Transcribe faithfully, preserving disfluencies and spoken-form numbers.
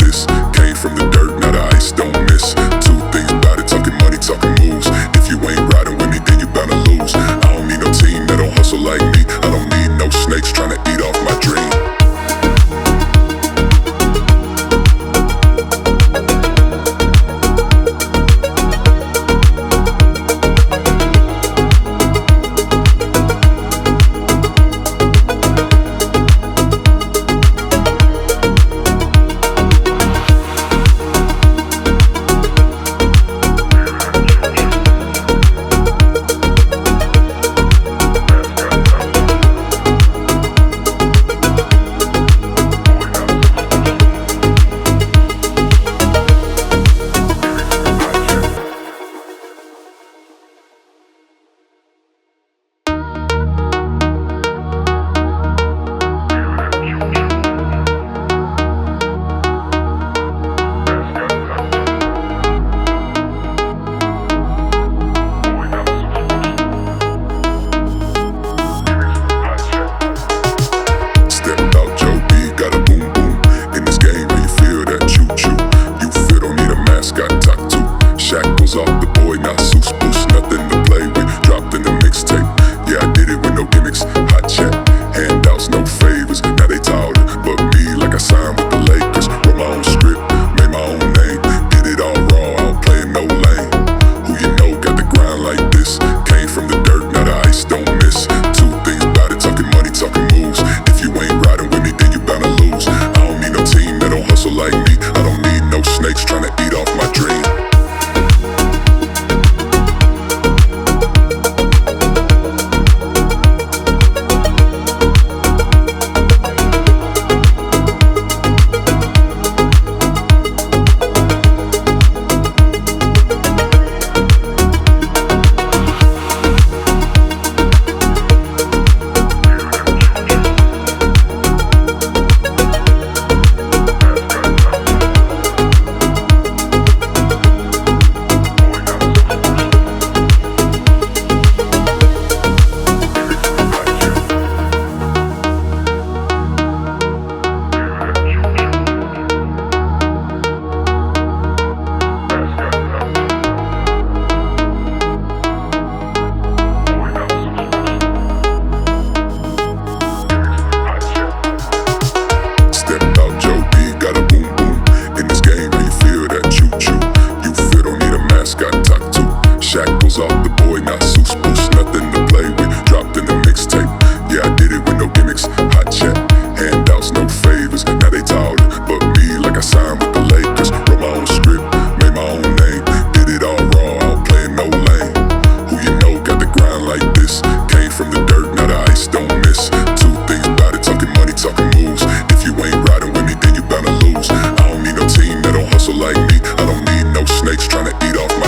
this. Came from the dirt, now the ice don't miss. Two things about it, talking money, talking moves. If you ain't riding with me, then you bound to lose. I don't need no team that don't hustle like me. I don't need no snakes trying to eat off my dream. Shackles off the boy, not Seuss Boost, nothing to play with. Dropped in the mixtape, yeah I did it with no gimmicks. Hot check, handouts, no favors. Now they tired, but me like I signed with the Lakers. Wrote my own script, made my own name. Did it all raw, I don't play in no lane. Who you know got the grind like this? Came from the dirt, now the ice don't miss. Two things about it, talking money, talking moves. If you ain't riding with me, then you bound to lose. I don't need no team that don't hustle like me. I don't need no snakes trying to eat off my dream. Shackles off the boy, not Seuss Boost, nothing to play with. Dropped in the mixtape, yeah I did it with no gimmicks. Hot check, handouts, no favors. Now they tired, but me like I signed with the Lakers. Wrote my own script, made my own name. Did it all raw, I don't play in no lane. Who you know got the grind like this? Came from the dirt, now the ice don't miss. Two things about it, talking money, talking moves. If you ain't riding with me, then you bound to lose. I don't need no team that don't hustle like me. I don't need no snakes trying to eat off